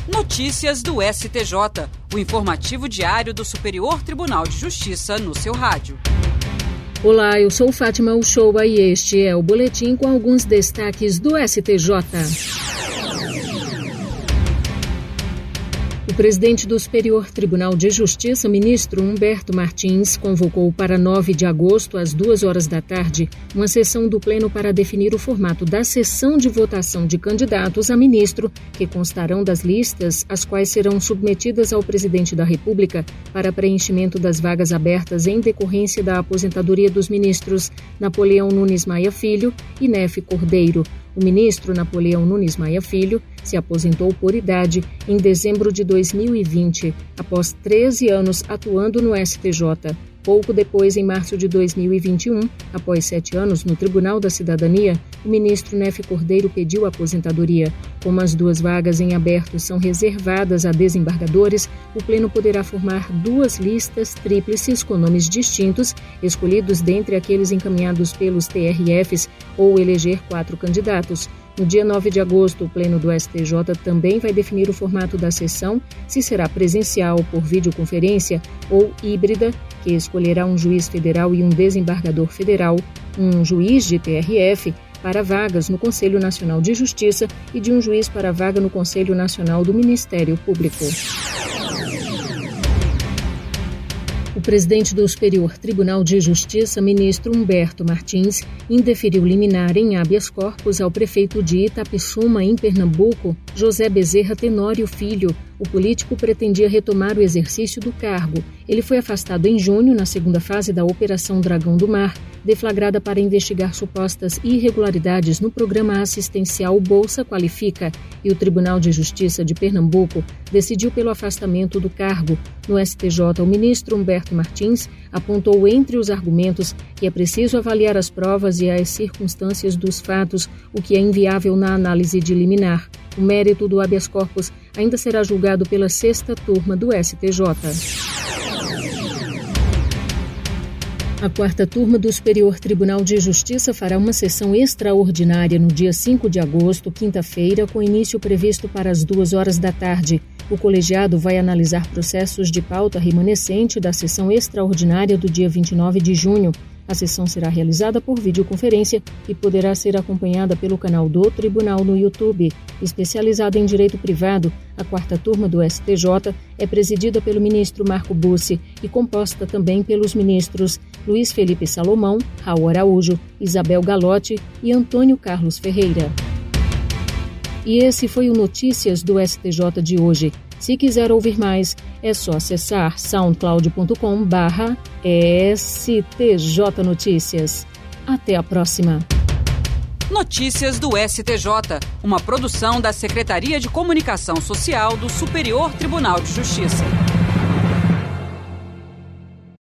Notícias do STJ, o informativo diário do Superior Tribunal de Justiça no seu rádio. Olá, eu sou Fátima Uchoa e este é o boletim com alguns destaques do STJ. O presidente do Superior Tribunal de Justiça, ministro Humberto Martins, convocou para 9 de agosto, às 2h da tarde, uma sessão do Pleno para definir o formato da sessão de votação de candidatos a ministro, que constarão das listas, as quais serão submetidas ao presidente da República para preenchimento das vagas abertas em decorrência da aposentadoria dos ministros Napoleão Nunes Maia Filho e Nefe Cordeiro. O ministro Napoleão Nunes Maia Filho se aposentou por idade em dezembro de 2020, após 13 anos atuando no STJ. Pouco depois, em março de 2021, após 7 anos no Tribunal da Cidadania, o ministro Nefe Cordeiro pediu aposentadoria. Como as 2 vagas em aberto são reservadas a desembargadores, o Pleno poderá formar 2 listas tríplices com nomes distintos, escolhidos dentre aqueles encaminhados pelos TRFs, ou eleger 4 candidatos. No dia 9 de agosto, o Pleno do STJ também vai definir o formato da sessão, se será presencial, por videoconferência ou híbrida, que escolherá um juiz federal e um desembargador federal, um juiz de TRF para vagas no Conselho Nacional de Justiça e de um juiz para vaga no Conselho Nacional do Ministério Público. O presidente do Superior Tribunal de Justiça, ministro Humberto Martins, indeferiu liminar em habeas corpus ao prefeito de Itapissuma, em Pernambuco, José Bezerra Tenório Filho. O político pretendia retomar o exercício do cargo. Ele foi afastado em junho, na 2ª fase da Operação Dragão do Mar, deflagrada para investigar supostas irregularidades no programa assistencial Bolsa Qualifica, e o Tribunal de Justiça de Pernambuco decidiu pelo afastamento do cargo. No STJ, o ministro Humberto Martins apontou entre os argumentos que é preciso avaliar as provas e as circunstâncias dos fatos, o que é inviável na análise de liminar. O mérito do habeas corpus ainda será julgado pela 6ª turma do STJ. A 4ª turma do Superior Tribunal de Justiça fará uma sessão extraordinária no dia 5 de agosto, quinta-feira, com início previsto para as 2h da tarde. O colegiado vai analisar processos de pauta remanescente da sessão extraordinária do dia 29 de junho. A sessão será realizada por videoconferência e poderá ser acompanhada pelo canal do Tribunal no YouTube. Especializada em direito privado, a 4ª turma do STJ é presidida pelo ministro Marco Bussi e composta também pelos ministros Luiz Felipe Salomão, Raul Araújo, Isabel Galotti e Antônio Carlos Ferreira. E esse foi o Notícias do STJ de hoje. Se quiser ouvir mais, é só acessar soundcloud.com/STJ Notícias. Até a próxima. Notícias do STJ, uma produção da Secretaria de Comunicação Social do Superior Tribunal de Justiça.